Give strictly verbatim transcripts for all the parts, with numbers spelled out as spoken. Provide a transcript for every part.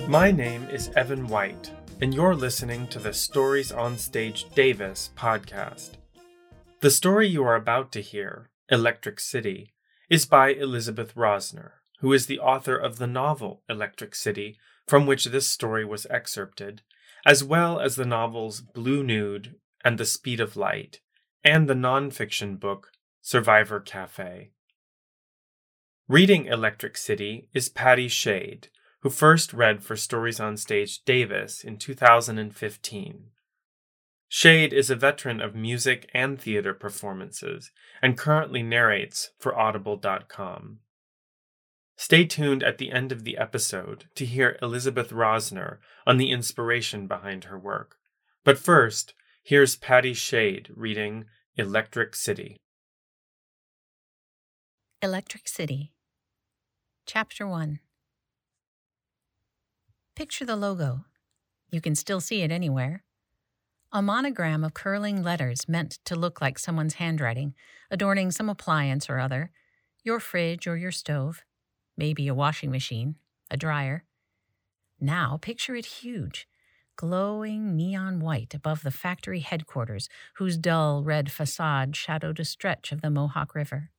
My name is Evan White, and you're listening to the Stories on Stage Davis podcast. The story you are about to hear, Electric City, is by Elizabeth Rosner, who is the author of the novel Electric City, from which this story was excerpted, as well as the novels Blue Nude and The Speed of Light, and the nonfiction book Survivor Cafe. Reading Electric City is Patty Shade, who first read for Stories on Stage Davis in two thousand fifteen. Shade is a veteran of music and theater performances and currently narrates for Audible dot com. Stay tuned at the end of the episode to hear Elizabeth Rosner on the inspiration behind her work. But first, here's Patty Shade reading Electric City. Electric City. Chapter one. Picture the logo. You can still see it anywhere. A monogram of curling letters meant to look like someone's handwriting, adorning some appliance or other, your fridge or your stove, maybe a washing machine, a dryer. Now picture it huge, glowing neon white above the factory headquarters whose dull red facade shadowed a stretch of the Mohawk River.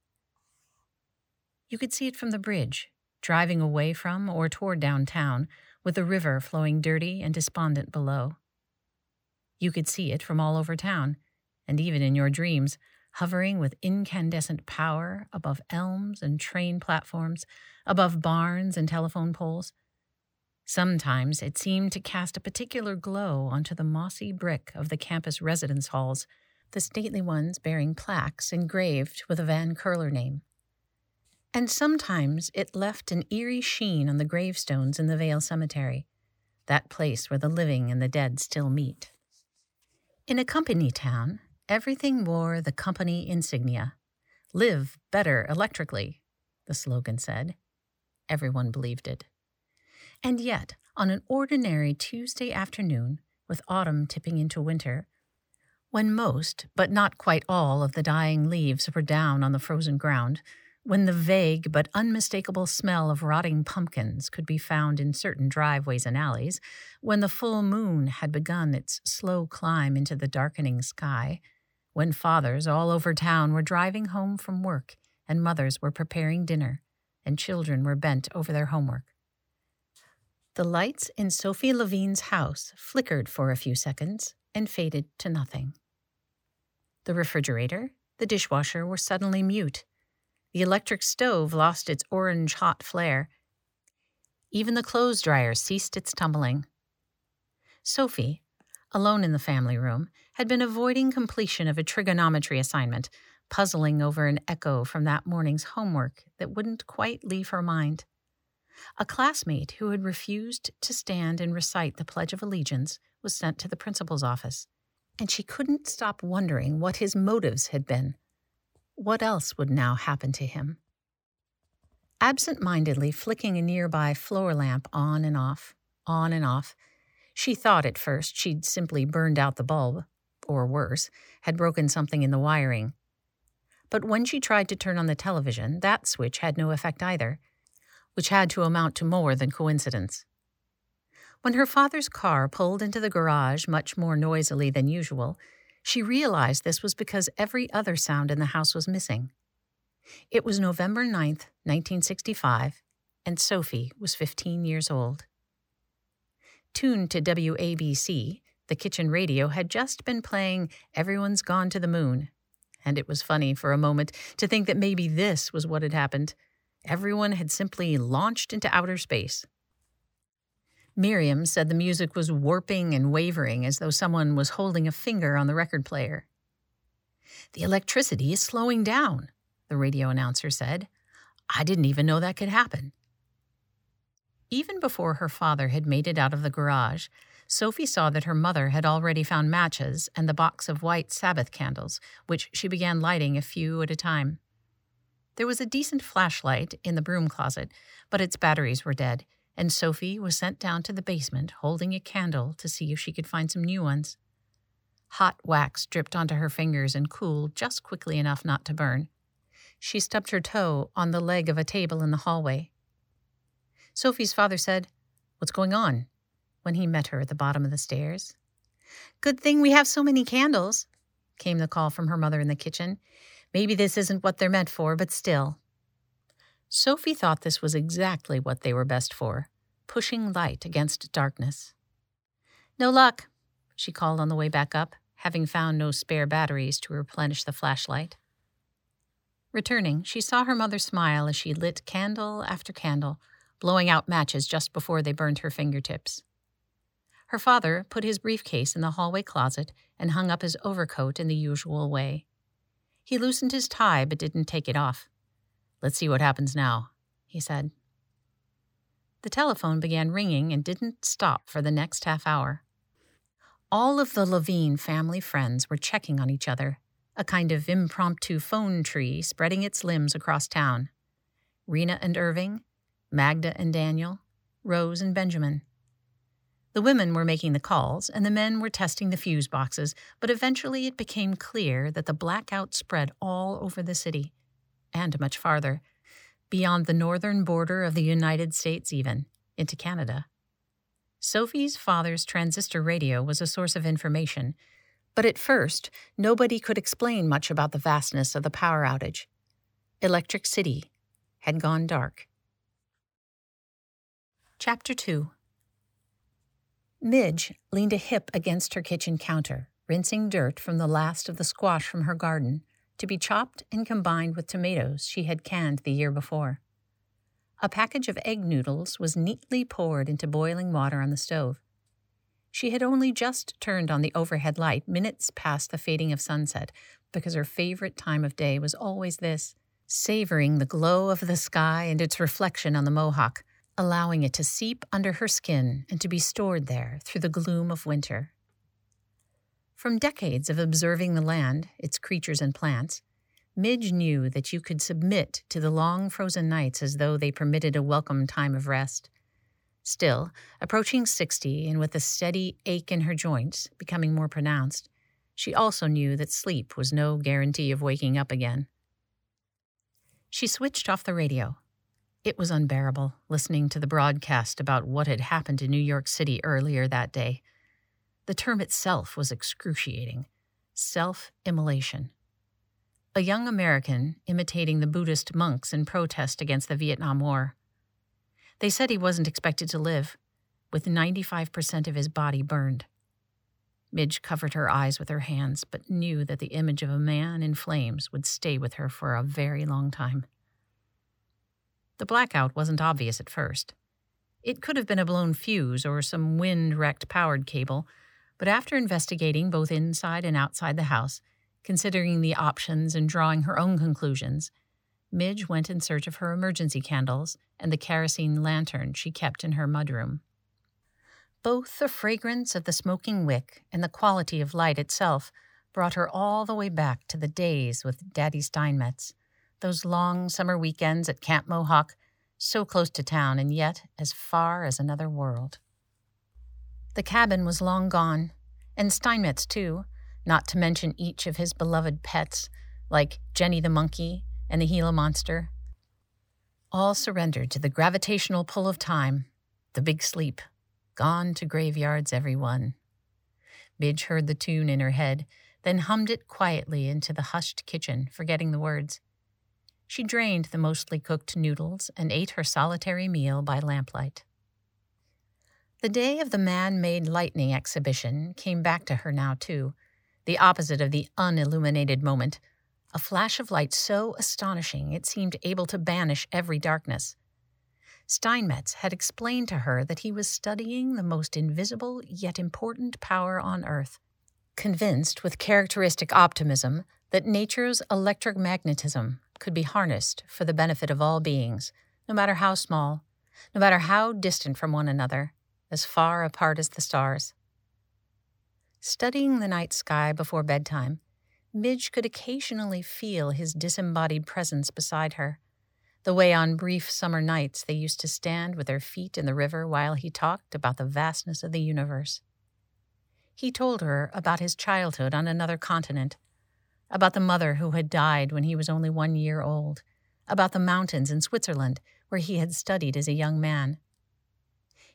You could see it from the bridge, driving away from or toward downtown, with the river flowing dirty and despondent below. You could see it from all over town, and even in your dreams, hovering with incandescent power above elms and train platforms, above barns and telephone poles. Sometimes it seemed to cast a particular glow onto the mossy brick of the campus residence halls, the stately ones bearing plaques engraved with a Van Curler name. And sometimes it left an eerie sheen on the gravestones in the Vale Cemetery, that place where the living and the dead still meet. In a company town, everything wore the company insignia. Live better electrically, the slogan said. Everyone believed it. And yet, on an ordinary Tuesday afternoon, with autumn tipping into winter, when most, but not quite all, of the dying leaves were down on the frozen ground, when the vague but unmistakable smell of rotting pumpkins could be found in certain driveways and alleys, when the full moon had begun its slow climb into the darkening sky, when fathers all over town were driving home from work and mothers were preparing dinner and children were bent over their homework. The lights in Sophie Levine's house flickered for a few seconds and faded to nothing. The refrigerator, the dishwasher were suddenly mute. The electric stove lost its orange-hot flare. Even the clothes dryer ceased its tumbling. Sophie, alone in the family room, had been avoiding completion of a trigonometry assignment, puzzling over an echo from that morning's homework that wouldn't quite leave her mind. A classmate who had refused to stand and recite the Pledge of Allegiance was sent to the principal's office, and she couldn't stop wondering what his motives had been. What else would now happen to him? Absent-mindedly flicking a nearby floor lamp on and off, on and off, she thought at first she'd simply burned out the bulb, or worse, had broken something in the wiring. But when she tried to turn on the television, that switch had no effect either, which had to amount to more than coincidence. When her father's car pulled into the garage much more noisily than usual, she realized this was because every other sound in the house was missing. It was November ninth, nineteen sixty-five, and Sophie was fifteen years old. Tuned to W A B C, the kitchen radio had just been playing Everyone's Gone to the Moon, and it was funny for a moment to think that maybe this was what had happened. Everyone had simply launched into outer space. Miriam said the music was warping and wavering as though someone was holding a finger on the record player. "The electricity is slowing down," the radio announcer said. "I didn't even know that could happen." Even before her father had made it out of the garage, Sophie saw that her mother had already found matches and the box of white Sabbath candles, which she began lighting a few at a time. There was a decent flashlight in the broom closet, but its batteries were dead, and Sophie was sent down to the basement holding a candle to see if she could find some new ones. Hot wax dripped onto her fingers and cooled just quickly enough not to burn. She stubbed her toe on the leg of a table in the hallway. Sophie's father said, "What's going on?" when he met her at the bottom of the stairs. "Good thing we have so many candles," came the call from her mother in the kitchen. "Maybe this isn't what they're meant for, but still." Sophie thought this was exactly what they were best for, pushing light against darkness. "No luck," she called on the way back up, having found no spare batteries to replenish the flashlight. Returning, she saw her mother smile as she lit candle after candle, blowing out matches just before they burned her fingertips. Her father put his briefcase in the hallway closet and hung up his overcoat in the usual way. He loosened his tie but didn't take it off. "Let's see what happens now," he said. The telephone began ringing and didn't stop for the next half hour. All of the Levine family friends were checking on each other, a kind of impromptu phone tree spreading its limbs across town. Rena and Irving, Magda and Daniel, Rose and Benjamin. The women were making the calls, and the men were testing the fuse boxes, but eventually it became clear that the blackout spread all over the city, and much farther, beyond the northern border of the United States even, into Canada. Sophie's father's transistor radio was a source of information, but at first nobody could explain much about the vastness of the power outage. Electric City had gone dark. Chapter two. Midge leaned a hip against her kitchen counter, rinsing dirt from the last of the squash from her garden, to be chopped and combined with tomatoes she had canned the year before. A package of egg noodles was neatly poured into boiling water on the stove. She had only just turned on the overhead light minutes past the fading of sunset, because her favorite time of day was always this, savoring the glow of the sky and its reflection on the Mohawk, allowing it to seep under her skin and to be stored there through the gloom of winter. From decades of observing the land, its creatures and plants, Midge knew that you could submit to the long frozen nights as though they permitted a welcome time of rest. Still, approaching sixty and with a steady ache in her joints becoming more pronounced, she also knew that sleep was no guarantee of waking up again. She switched off the radio. It was unbearable, listening to the broadcast about what had happened in New York City earlier that day. The term itself was excruciating. Self-immolation. A young American imitating the Buddhist monks in protest against the Vietnam War. They said he wasn't expected to live, with ninety-five percent of his body burned. Midge covered her eyes with her hands, but knew that the image of a man in flames would stay with her for a very long time. The blackout wasn't obvious at first. It could have been a blown fuse or some wind-wrecked powered cable, but after investigating both inside and outside the house, considering the options and drawing her own conclusions, Midge went in search of her emergency candles and the kerosene lantern she kept in her mudroom. Both the fragrance of the smoking wick and the quality of light itself brought her all the way back to the days with Daddy Steinmetz, those long summer weekends at Camp Mohawk, so close to town and yet as far as another world. The cabin was long gone, and Steinmetz too, not to mention each of his beloved pets, like Jenny the monkey and the Gila monster. All surrendered to the gravitational pull of time, the big sleep, gone to graveyards every one. Midge heard the tune in her head, then hummed it quietly into the hushed kitchen, forgetting the words. She drained the mostly cooked noodles and ate her solitary meal by lamplight. The day of the man-made lightning exhibition came back to her now, too, the opposite of the unilluminated moment, a flash of light so astonishing it seemed able to banish every darkness. Steinmetz had explained to her that he was studying the most invisible yet important power on Earth, convinced with characteristic optimism that nature's electric magnetism could be harnessed for the benefit of all beings, no matter how small, no matter how distant from one another, as far apart as the stars. Studying the night sky before bedtime, Midge could occasionally feel his disembodied presence beside her, the way on brief summer nights they used to stand with their feet in the river while he talked about the vastness of the universe. He told her about his childhood on another continent, about the mother who had died when he was only one year old, about the mountains in Switzerland where he had studied as a young man.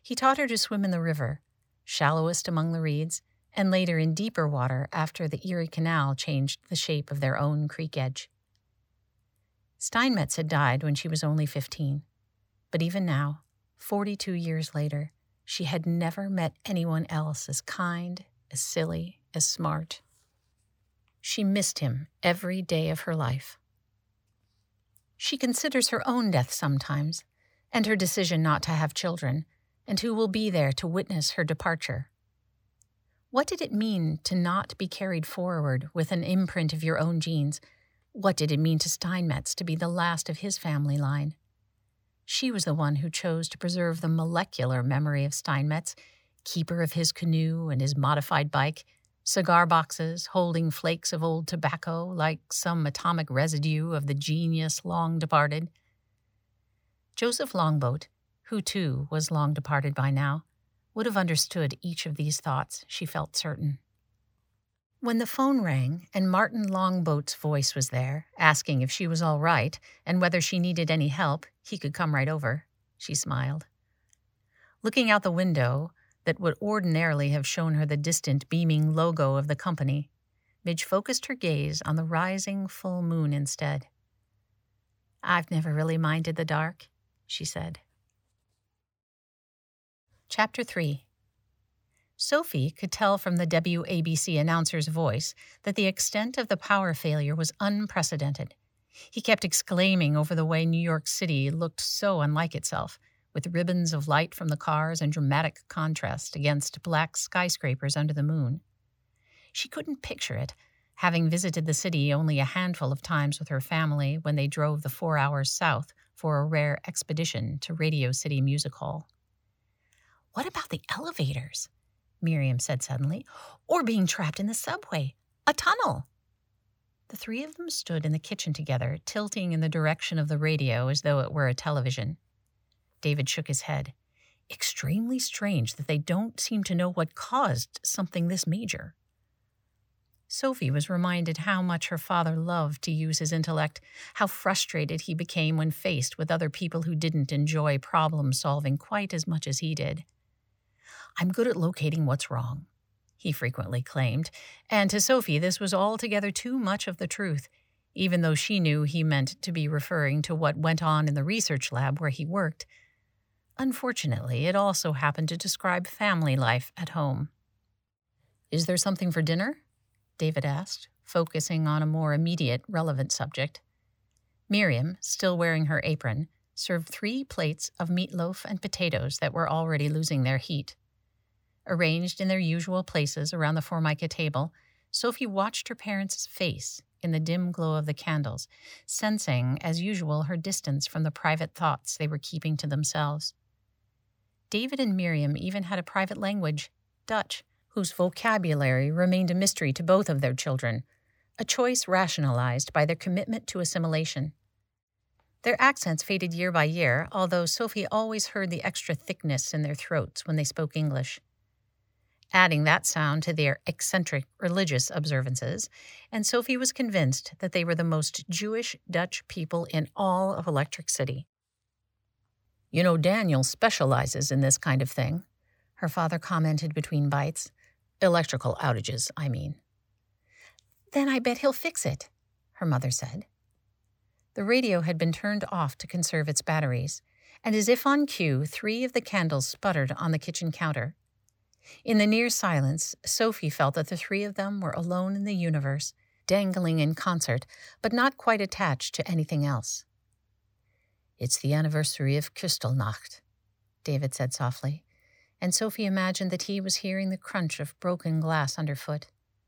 He taught her to swim in the river, shallowest among the reeds, and later in deeper water after the Erie Canal changed the shape of their own creek edge. Steinmetz had died when she was only fifteen, but even now, forty-two years later, she had never met anyone else as kind, as silly, as smart. She missed him every day of her life. She considers her own death sometimes, and her decision not to have children, and who will be there to witness her departure. What did it mean to not be carried forward with an imprint of your own genes? What did it mean to Steinmetz to be the last of his family line? She was the one who chose to preserve the molecular memory of Steinmetz, keeper of his canoe and his modified bike, cigar boxes holding flakes of old tobacco like some atomic residue of the genius long departed. Joseph Longboat, who too was long departed by now, would have understood each of these thoughts, she felt certain. When the phone rang and Martin Longboat's voice was there, asking if she was all right and whether she needed any help, he could come right over, she smiled. Looking out the window that would ordinarily have shown her the distant beaming logo of the company, Midge focused her gaze on the rising full moon instead. "I've never really minded the dark," she said. Chapter three. Sophie could tell from the W A B C announcer's voice that the extent of the power failure was unprecedented. He kept exclaiming over the way New York City looked so unlike itself, with ribbons of light from the cars and dramatic contrast against black skyscrapers under the moon. She couldn't picture it, having visited the city only a handful of times with her family when they drove the four hours south for a rare expedition to Radio City Music Hall. "What about the elevators?" Miriam said suddenly. "Or being trapped in the subway. A tunnel." The three of them stood in the kitchen together, tilting in the direction of the radio as though it were a television. David shook his head. "Extremely strange that they don't seem to know what caused something this major." Sophie was reminded how much her father loved to use his intellect, how frustrated he became when faced with other people who didn't enjoy problem-solving quite as much as he did. "I'm good at locating what's wrong," he frequently claimed, and to Sophie this was altogether too much of the truth, even though she knew he meant to be referring to what went on in the research lab where he worked. Unfortunately, it also happened to describe family life at home. "Is there something for dinner?" David asked, focusing on a more immediate, relevant subject. Miriam, still wearing her apron, served three plates of meatloaf and potatoes that were already losing their heat. Arranged in their usual places around the Formica table, Sophie watched her parents' face in the dim glow of the candles, sensing, as usual, her distance from the private thoughts they were keeping to themselves. David and Miriam even had a private language, Dutch, whose vocabulary remained a mystery to both of their children, a choice rationalized by their commitment to assimilation. Their accents faded year by year, although Sophie always heard the extra thickness in their throats when they spoke English. Adding that sound to their eccentric religious observances, and Sophie was convinced that they were the most Jewish Dutch people in all of Electric City. "You know, Daniel specializes in this kind of thing," her father commented between bites. "Electrical outages, I mean." "Then I bet he'll fix it," her mother said. The radio had been turned off to conserve its batteries, and as if on cue, three of the candles sputtered on the kitchen counter. In the near silence, Sophie felt that the three of them were alone in the universe, dangling in concert, but not quite attached to anything else. "It's the anniversary of Kristallnacht," David said softly, and Sophie imagined that he was hearing the crunch of broken glass underfoot.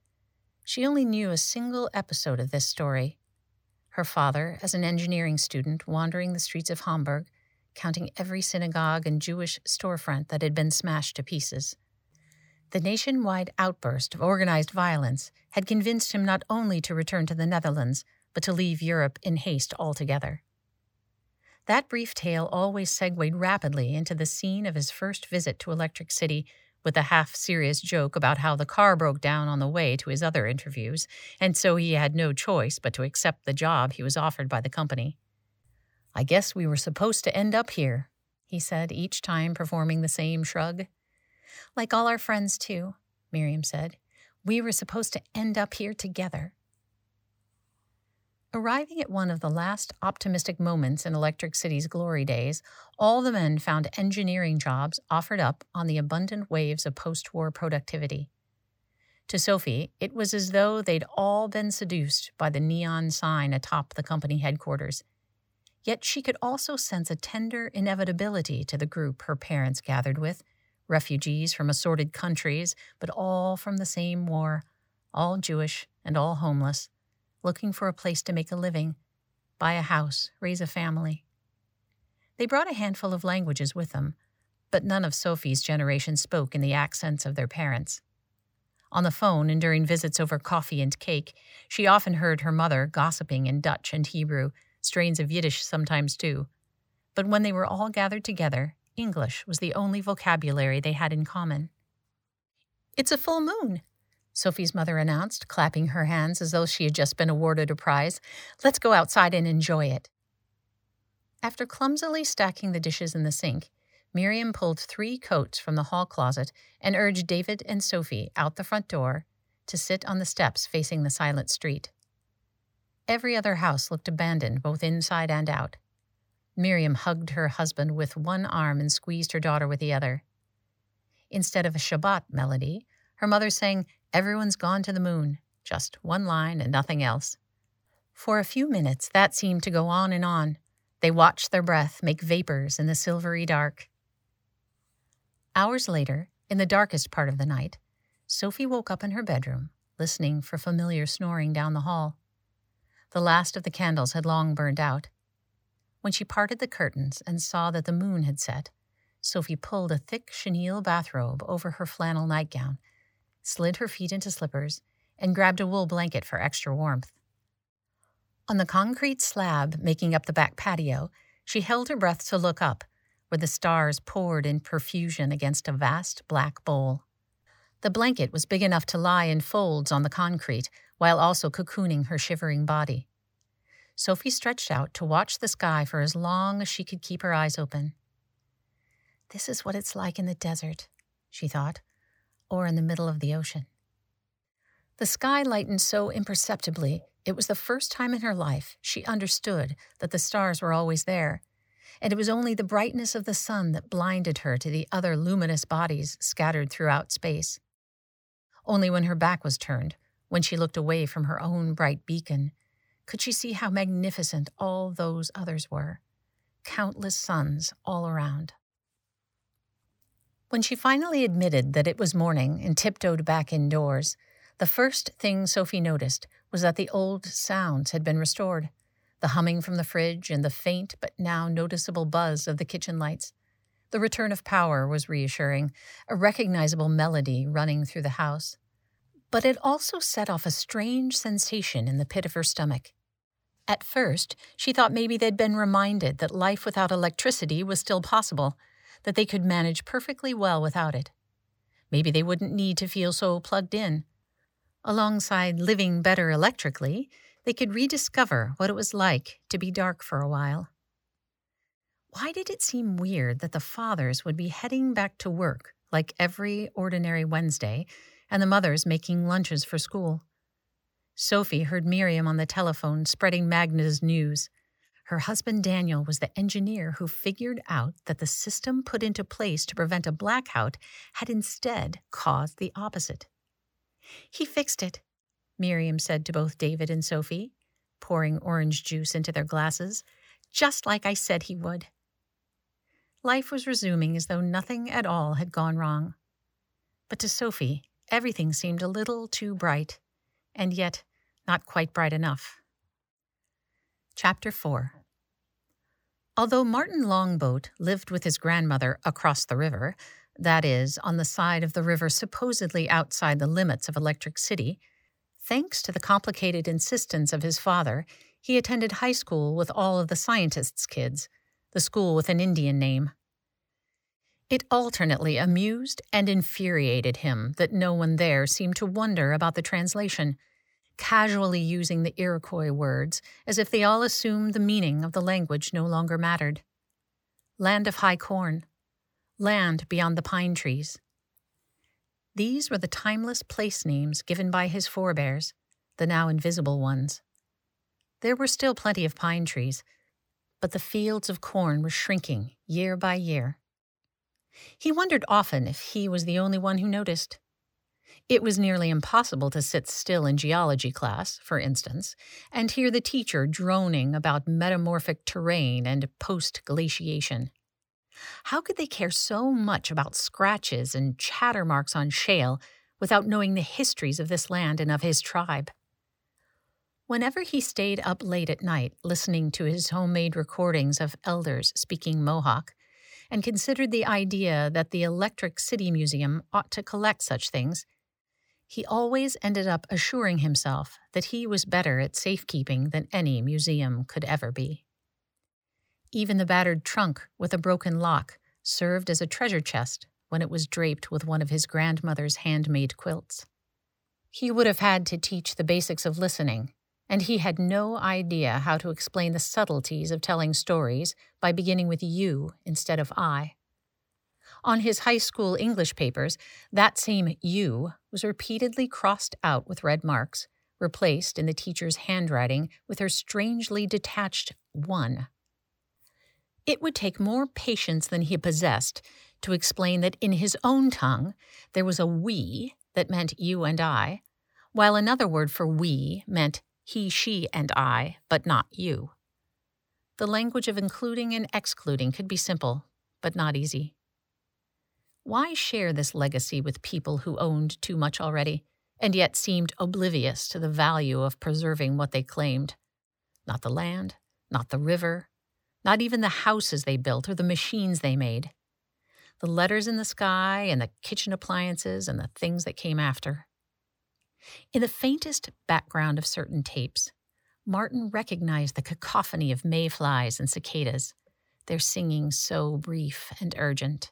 She only knew a single episode of this story. Her father, as an engineering student, wandering the streets of Hamburg, counting every synagogue and Jewish storefront that had been smashed to pieces. The nationwide outburst of organized violence had convinced him not only to return to the Netherlands, but to leave Europe in haste altogether. That brief tale always segued rapidly into the scene of his first visit to Electric City, with a half-serious joke about how the car broke down on the way to his other interviews, and so he had no choice but to accept the job he was offered by the company. "I guess we were supposed to end up here," he said, each time performing the same shrug. Like all our friends, too, Miriam said. We were supposed to end up here together. Arriving at one of the last optimistic moments in Electric City's glory days, all the men found engineering jobs offered up on the abundant waves of post-war productivity. To Sophie, it was as though they'd all been seduced by the neon sign atop the company headquarters. Yet she could also sense a tender inevitability to the group her parents gathered with, refugees from assorted countries, but all from the same war, all Jewish and all homeless, looking for a place to make a living, buy a house, raise a family. They brought a handful of languages with them, but none of Sophie's generation spoke in the accents of their parents. On the phone and during visits over coffee and cake, she often heard her mother gossiping in Dutch and Hebrew, strains of Yiddish sometimes too. But when they were all gathered together, English was the only vocabulary they had in common. "It's a full moon," Sophie's mother announced, clapping her hands as though she had just been awarded a prize. "Let's go outside and enjoy it." After clumsily stacking the dishes in the sink, Miriam pulled three coats from the hall closet and urged David and Sophie out the front door to sit on the steps facing the silent street. Every other house looked abandoned, both inside and out. Miriam hugged her husband with one arm and squeezed her daughter with the other. Instead of a Shabbat melody, her mother sang "Everyone's Gone to the Moon," just one line and nothing else. For a few minutes, that seemed to go on and on. They watched their breath make vapors in the silvery dark. Hours later, in the darkest part of the night, Sophie woke up in her bedroom, listening for familiar snoring down the hall. The last of the candles had long burned out. When she parted the curtains and saw that the moon had set, Sophie pulled a thick chenille bathrobe over her flannel nightgown, slid her feet into slippers, and grabbed a wool blanket for extra warmth. On the concrete slab making up the back patio, she held her breath to look up, where the stars poured in profusion against a vast black bowl. The blanket was big enough to lie in folds on the concrete, while also cocooning her shivering body. Sophie stretched out to watch the sky for as long as she could keep her eyes open. This is what it's like in the desert, she thought, or in the middle of the ocean. The sky lightened so imperceptibly, it was the first time in her life she understood that the stars were always there, and it was only the brightness of the sun that blinded her to the other luminous bodies scattered throughout space. Only when her back was turned, when she looked away from her own bright beacon, could she see how magnificent all those others were, countless suns all around. When she finally admitted that it was morning and tiptoed back indoors, the first thing Sophie noticed was that the old sounds had been restored, the humming from the fridge and the faint but now noticeable buzz of the kitchen lights. The return of power was reassuring, a recognizable melody running through the house. But it also set off a strange sensation in the pit of her stomach. At first, she thought maybe they'd been reminded that life without electricity was still possible, that they could manage perfectly well without it. Maybe they wouldn't need to feel so plugged in. Alongside living better electrically, they could rediscover what it was like to be dark for a while. Why did it seem weird that the fathers would be heading back to work like every ordinary Wednesday, and the mothers making lunches for school? Sophie heard Miriam on the telephone spreading Magna's news. Her husband Daniel was the engineer who figured out that the system put into place to prevent a blackout had instead caused the opposite. "He fixed it," Miriam said to both David and Sophie, pouring orange juice into their glasses, "just like I said he would." Life was resuming as though nothing at all had gone wrong. But to Sophie, everything seemed a little too bright, and yet not quite bright enough. Chapter four. Although Martin Longboat lived with his grandmother across the river, that is, on the side of the river supposedly outside the limits of Electric City, thanks to the complicated insistence of his father, he attended high school with all of the scientists' kids, the school with an Indian name. It alternately amused and infuriated him that no one there seemed to wonder about the translation, casually using the Iroquois words as if they all assumed the meaning of the language no longer mattered. land of high corn, land beyond the pine trees. These were the timeless place names given by his forebears, the now invisible ones. There were still plenty of pine trees, but the fields of corn were shrinking year by year. He wondered often if he was the only one who noticed. It was nearly impossible to sit still in geology class, for instance, and hear the teacher droning about metamorphic terrain and post-glaciation. How could they care so much about scratches and chatter marks on shale without knowing the histories of this land and of his tribe? Whenever he stayed up late at night listening to his homemade recordings of elders speaking Mohawk, and considered the idea that the Electric City Museum ought to collect such things, he always ended up assuring himself that he was better at safekeeping than any museum could ever be. Even the battered trunk with a broken lock served as a treasure chest when it was draped with one of his grandmother's handmade quilts. He would have had to teach the basics of listening, and he had no idea how to explain the subtleties of telling stories by beginning with you instead of I. On his high school English papers, that same you was repeatedly crossed out with red marks, replaced in the teacher's handwriting with her strangely detached one. It would take more patience than he possessed to explain that in his own tongue there was a we that meant you and I, while another word for we meant he, she, and I, but not you. The language of including and excluding could be simple, but not easy. Why share this legacy with people who owned too much already, and yet seemed oblivious to the value of preserving what they claimed? Not the land, not the river, not even the houses they built or the machines they made. The letters in the sky and the kitchen appliances and the things that came after. In the faintest background of certain tapes, Martin recognized the cacophony of mayflies and cicadas, their singing so brief and urgent.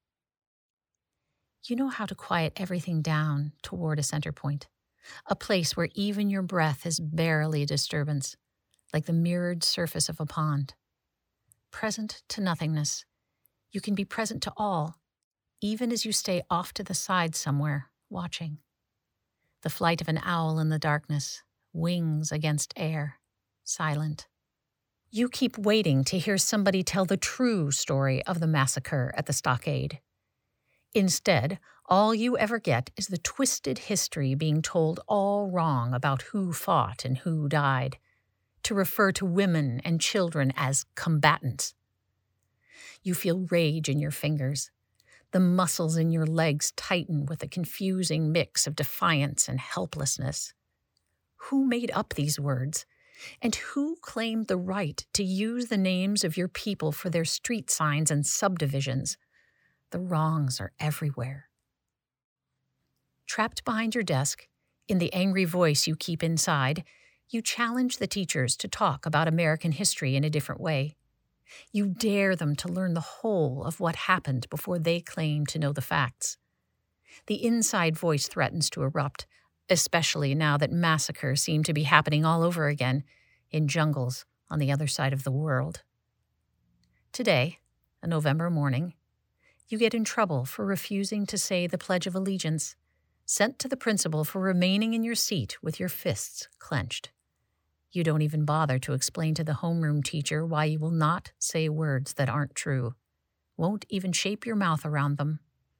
You know how to quiet everything down toward a center point, a place where even your breath is barely a disturbance, like the mirrored surface of a pond. Present to nothingness, you can be present to all, even as you stay off to the side somewhere, watching. The flight of an owl in the darkness, wings against air, silent. You keep waiting to hear somebody tell the true story of the massacre at the stockade. Instead, all you ever get is the twisted history being told all wrong about who fought and who died, to refer to women and children as combatants. You feel rage in your fingers. The muscles in your legs tighten with a confusing mix of defiance and helplessness. Who made up these words? And who claimed the right to use the names of your people for their street signs and subdivisions? The wrongs are everywhere. Trapped behind your desk, in the angry voice you keep inside, you challenge the teachers to talk about American history in a different way. You dare them to learn the whole of what happened before they claim to know the facts. The inside voice threatens to erupt, especially now that massacres seem to be happening all over again, in jungles on the other side of the world. Today, a November morning, you get in trouble for refusing to say the Pledge of Allegiance, sent to the principal for remaining in your seat with your fists clenched. You don't even bother to explain to the homeroom teacher why you will not say words that aren't true, won't even shape your mouth around them.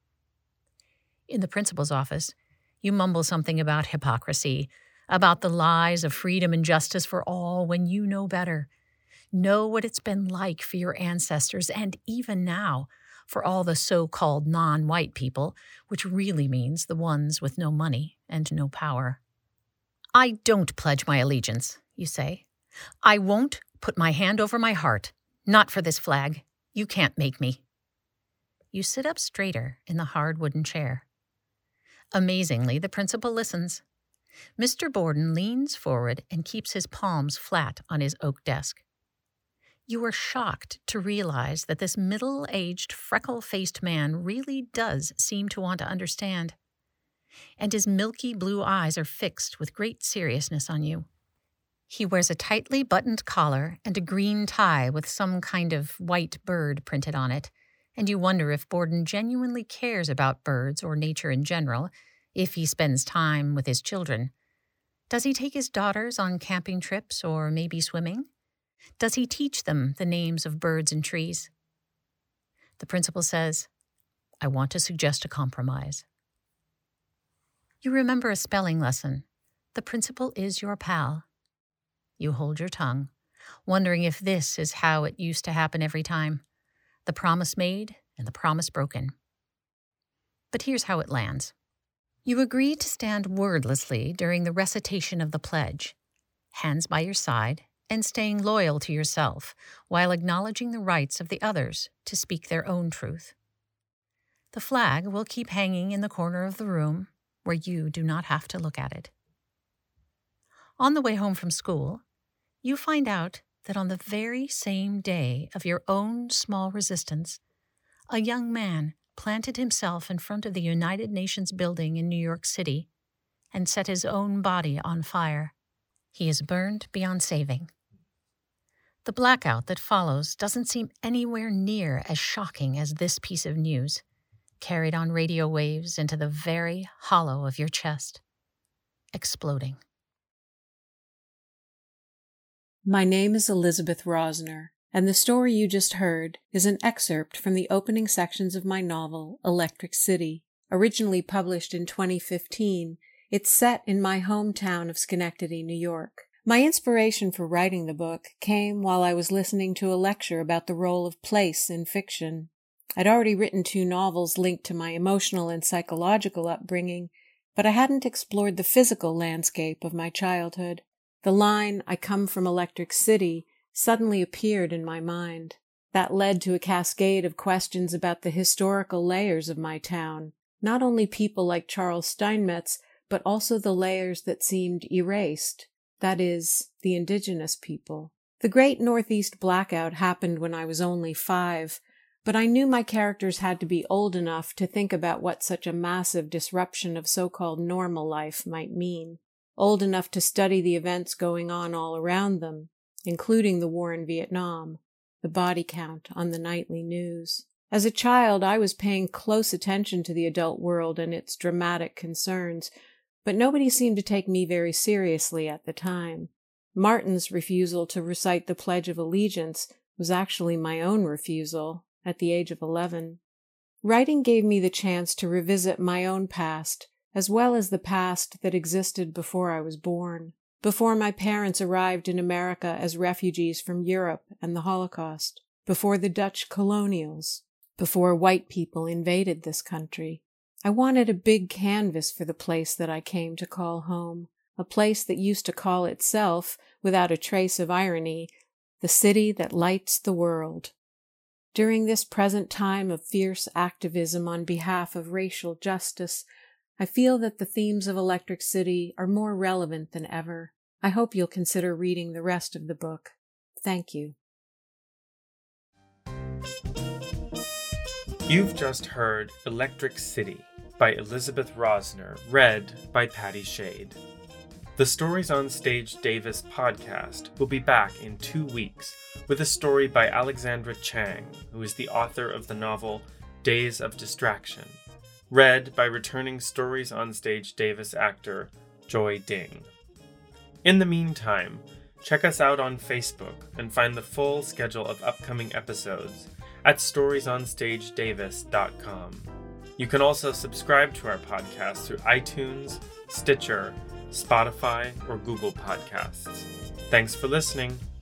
In the principal's office, you mumble something about hypocrisy, about the lies of freedom and justice for all when you know better. Know what it's been like for your ancestors, and even now, for all the so-called non-white people, which really means the ones with no money and no power. I don't pledge my allegiance, you say. I won't put my hand over my heart. Not for this flag. You can't make me. You sit up straighter in the hard wooden chair. Amazingly, the principal listens. Mister Borden leans forward and keeps his palms flat on his oak desk. You are shocked to realize that this middle-aged, freckle-faced man really does seem to want to understand. And his milky blue eyes are fixed with great seriousness on you. He wears a tightly buttoned collar and a green tie with some kind of white bird printed on it, and you wonder if Borden genuinely cares about birds or nature in general, if he spends time with his children. Does he take his daughters on camping trips or maybe swimming? Does he teach them the names of birds and trees? The principal says, "I want to suggest a compromise." You remember a spelling lesson. The principal is your pal. You hold your tongue, wondering if this is how it used to happen every time. The promise made and the promise broken. But here's how it lands. You agree to stand wordlessly during the recitation of the pledge, hands by your side, and staying loyal to yourself while acknowledging the rights of the others to speak their own truth. The flag will keep hanging in the corner of the room where you do not have to look at it. On the way home from school, you find out that on the very same day of your own small resistance, a young man planted himself in front of the United Nations building in New York City and set his own body on fire. He is burned beyond saving. The blackout that follows doesn't seem anywhere near as shocking as this piece of news, carried on radio waves into the very hollow of your chest, exploding. My name is Elizabeth Rosner, and the story you just heard is an excerpt from the opening sections of my novel, Electric City. Originally published in twenty fifteen, it's set in my hometown of Schenectady, New York. My inspiration for writing the book came while I was listening to a lecture about the role of place in fiction. I'd already written two novels linked to my emotional and psychological upbringing, but I hadn't explored the physical landscape of my childhood. The line, "I come from Electric City," suddenly appeared in my mind. That led to a cascade of questions about the historical layers of my town, not only people like Charles Steinmetz, but also the layers that seemed erased, that is, the indigenous people. The Great Northeast Blackout happened when I was only five, but I knew my characters had to be old enough to think about what such a massive disruption of so-called normal life might mean. Old enough to study the events going on all around them, including the war in Vietnam, the body count on the nightly news. As a child, I was paying close attention to the adult world and its dramatic concerns, but nobody seemed to take me very seriously at the time. Martin's refusal to recite the Pledge of Allegiance was actually my own refusal at the age of eleven. Writing gave me the chance to revisit my own past, as well as the past that existed before I was born, before my parents arrived in America as refugees from Europe and the Holocaust, before the Dutch colonials, before white people invaded this country. I wanted a big canvas for the place that I came to call home, a place that used to call itself, without a trace of irony, the city that lights the world. During this present time of fierce activism on behalf of racial justice, I feel that the themes of Electric City are more relevant than ever. I hope you'll consider reading the rest of the book. Thank you. You've just heard Electric City by Elizabeth Rosner, read by Patty Shade. The Stories on Stage Davis podcast will be back in two weeks with a story by Alexandra Chang, who is the author of the novel Days of Distraction, read by returning Stories on Stage Davis actor Joy Ding. In the meantime, check us out on Facebook and find the full schedule of upcoming episodes at stories on stage davis dot com. You can also subscribe to our podcast through iTunes, Stitcher, Spotify, or Google Podcasts. Thanks for listening.